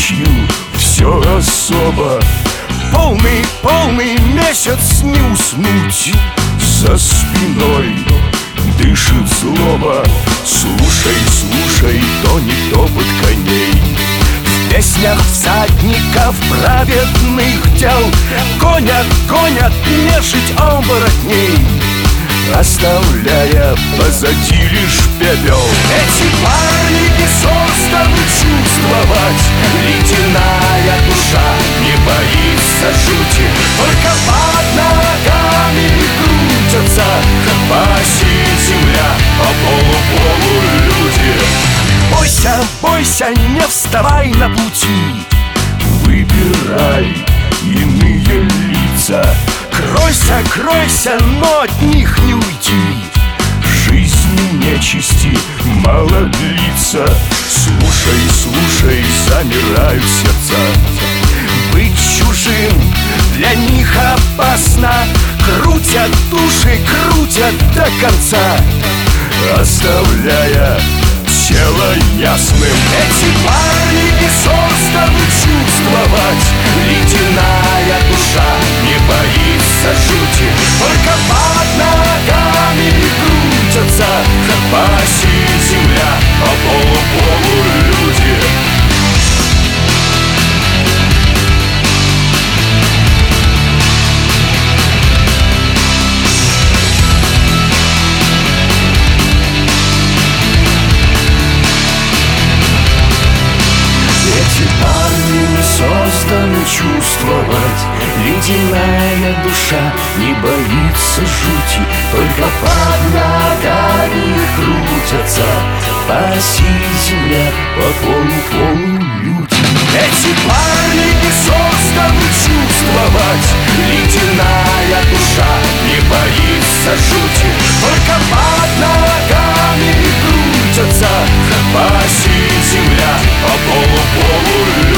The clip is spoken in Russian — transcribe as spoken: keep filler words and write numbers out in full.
ночью все особо. Полный, полный месяц не уснуть. За спиной дышит злоба. Слушай, слушай, тонет топот коней. В песнях всадников праведных дел гонят, гонят нежить оборотней, оставляя позади лишь пепел. Эти парни не созданы чувствовать. Ледяная душа не боится жути, только под ногами крутятся по оси земля, по полу-полу люди. Бойся, бойся, не вставай на пути. Выбирай иные лица. Кройся, кройся, но от них не уйти. Жизни нечисти мало длится. Слушай, слушай, замирают сердца. Быть чужим для них опасно. Крутят души, крутят до конца, оставляя тело ясным. Эти парни не созданы чувствовать. Ледяная душа не боится жути, только под ногами крутятся по оси земля, по полу-полу люди. Эти парни не созданы чувствовать. Ледяная душа не боится жути, только под ногами крутятся по оси земля, по полу-полу люди. Эти парни не созданы чувствовать. Ледяная душа не боится жути, только под ногами крутятся по оси земля, по полу-полу люди.